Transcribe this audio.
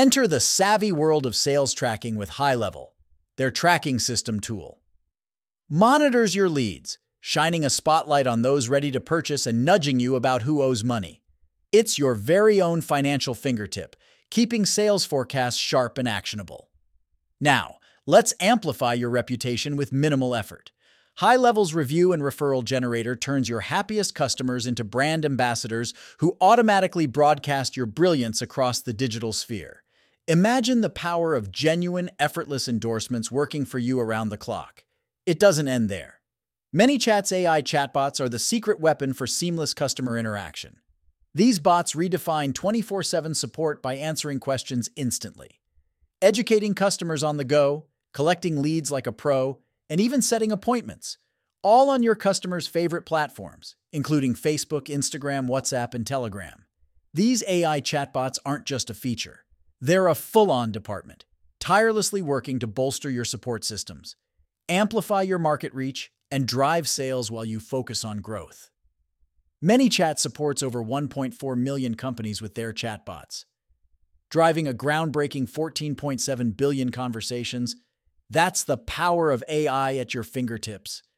Enter the savvy world of sales tracking with HighLevel, their tracking system tool. Monitors your leads, shining a spotlight on those ready to purchase and nudging you about who owes money. It's your very own financial fingertip, keeping sales forecasts sharp and actionable. Now, let's amplify your reputation with minimal effort. HighLevel's review and referral generator turns your happiest customers into brand ambassadors who automatically broadcast your brilliance across the digital sphere. Imagine the power of genuine, effortless endorsements working for you around the clock. It doesn't end there. ManyChat's AI chatbots are the secret weapon for seamless customer interaction. These bots redefine 24/7 support by answering questions instantly, educating customers on the go, collecting leads like a pro, and even setting appointments, all on your customers' favorite platforms, including Facebook, Instagram, WhatsApp, and Telegram. These AI chatbots aren't just a feature. They're a full-on department, tirelessly working to bolster your support systems, amplify your market reach, and drive sales while you focus on growth. ManyChat supports over 1.4 million companies with their chatbots, driving a groundbreaking 14.7 billion conversations. That's the power of AI at your fingertips.